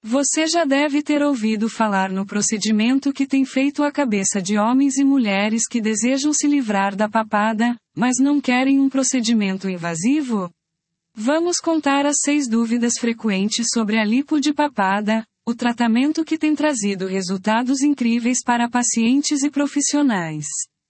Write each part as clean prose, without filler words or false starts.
Você já deve ter ouvido falar no procedimento que tem feito a cabeça de homens e mulheres que desejam se livrar da papada, mas não querem um procedimento invasivo? Vamos contar as 6 dúvidas frequentes sobre a lipo de papada, o tratamento que tem trazido resultados incríveis para pacientes e profissionais.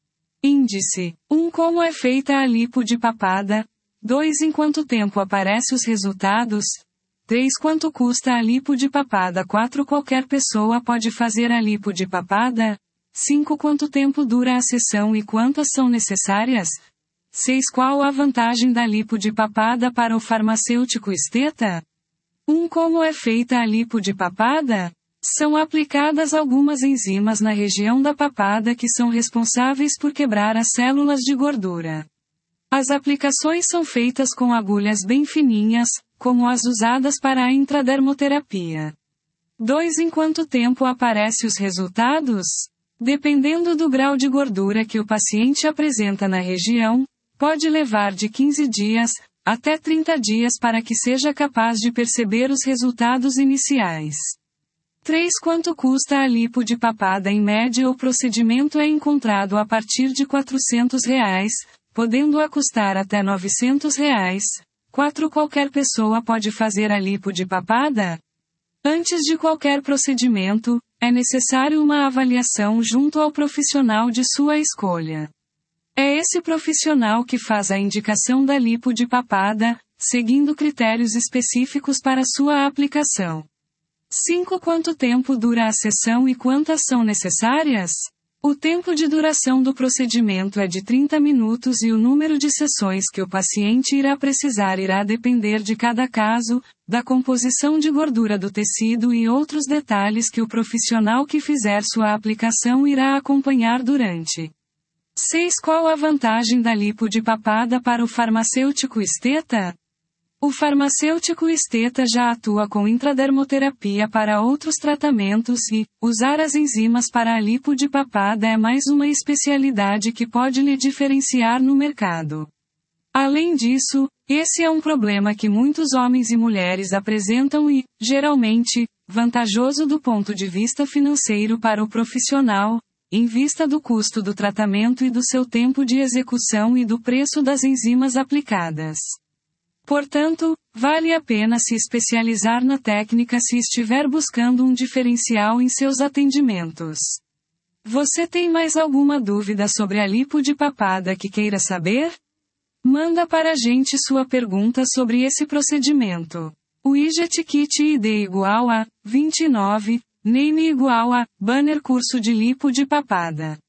Índice: 1. Como é feita a lipo de papada? 2. Em quanto tempo aparecem os resultados? 3. Quanto custa a lipo de papada? 4. Qualquer pessoa pode fazer a lipo de papada? 5. Quanto tempo dura a sessão e quantas são necessárias? 6. Qual a vantagem da lipo de papada para o farmacêutico esteta? 1. Como é feita a lipo de papada? São aplicadas algumas enzimas na região da papada que são responsáveis por quebrar as células de gordura. As aplicações são feitas com agulhas bem fininhas, como as usadas para a intradermoterapia. 2. Em quanto tempo aparecem os resultados? Dependendo do grau de gordura que o paciente apresenta na região, pode levar de 15 dias até 30 dias para que seja capaz de perceber os resultados iniciais. 3. Quanto custa a lipo de papada? Em média, o procedimento é encontrado a partir de R$400, podendo a custar até R$900. 4. Qualquer pessoa pode fazer a lipo de papada? Antes de qualquer procedimento, é necessário uma avaliação junto ao profissional de sua escolha. É esse profissional que faz a indicação da lipo de papada, seguindo critérios específicos para sua aplicação. 5. Quanto tempo dura a sessão e quantas são necessárias? O tempo de duração do procedimento é de 30 minutos e o número de sessões que o paciente irá precisar irá depender de cada caso, da composição de gordura do tecido e outros detalhes que o profissional que fizer sua aplicação irá acompanhar durante. 6. Qual a vantagem da lipo de papada para o farmacêutico esteta? O farmacêutico esteta já atua com intradermoterapia para outros tratamentos e, usar as enzimas para a lipo de papada é mais uma especialidade que pode lhe diferenciar no mercado. Além disso, esse é um problema que muitos homens e mulheres apresentam e, geralmente, vantajoso do ponto de vista financeiro para o profissional, em vista do custo do tratamento e do seu tempo de execução e do preço das enzimas aplicadas. Portanto, vale a pena se especializar na técnica se estiver buscando um diferencial em seus atendimentos. Você tem mais alguma dúvida sobre a lipo de papada que queira saber? Manda para a gente sua pergunta sobre esse procedimento. Widget Kit ID igual a 29, Name igual a Banner curso de lipo de papada.